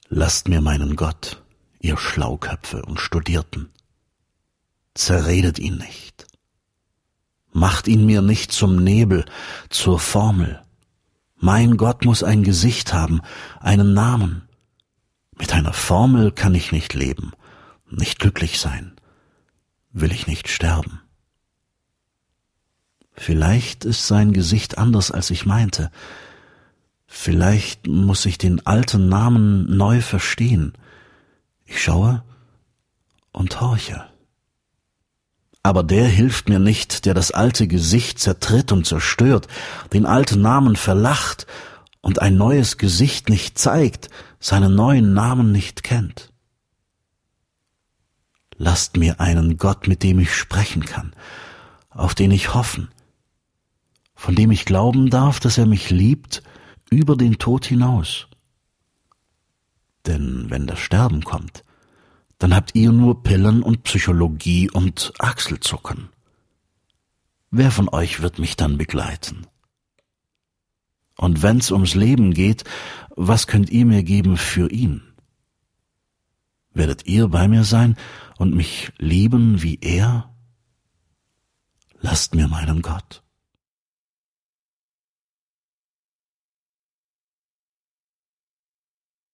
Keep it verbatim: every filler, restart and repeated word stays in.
Lasst mir meinen Gott, ihr Schlauköpfe und Studierten. Zerredet ihn nicht. Macht ihn mir nicht zum Nebel, zur Formel. Mein Gott muss ein Gesicht haben, einen Namen. Mit einer Formel kann ich nicht leben, nicht glücklich sein, will ich nicht sterben. Vielleicht ist sein Gesicht anders, als ich meinte. Vielleicht muss ich den alten Namen neu verstehen. Ich schaue und horche. Aber der hilft mir nicht, der das alte Gesicht zertritt und zerstört, den alten Namen verlacht und ein neues Gesicht nicht zeigt, seinen neuen Namen nicht kennt. Lasst mir einen Gott, mit dem ich sprechen kann, auf den ich hoffen, von dem ich glauben darf, dass er mich liebt über den Tod hinaus. Denn wenn das Sterben kommt, dann habt ihr nur Pillen und Psychologie und Achselzucken. Wer von euch wird mich dann begleiten? Und wenn's ums Leben geht, was könnt ihr mir geben für ihn? Werdet ihr bei mir sein und mich lieben wie er? Lasst mir meinen Gott.